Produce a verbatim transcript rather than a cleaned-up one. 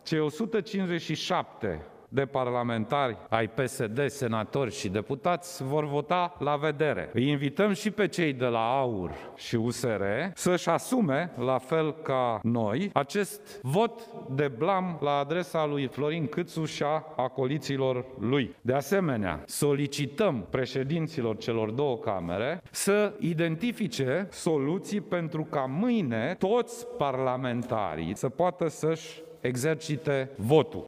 Cei o sută cincizeci și șapte de parlamentari ai P S D, senatori și deputați vor vota la vedere. Îi invităm și pe cei de la AUR și U S R să-și asume, la fel ca noi, acest vot de blam la adresa lui Florin Câțu și a acoliților lui. De asemenea, solicităm președinților celor două camere să identifice soluții pentru ca mâine toți parlamentarii să poată să-și exercite votul.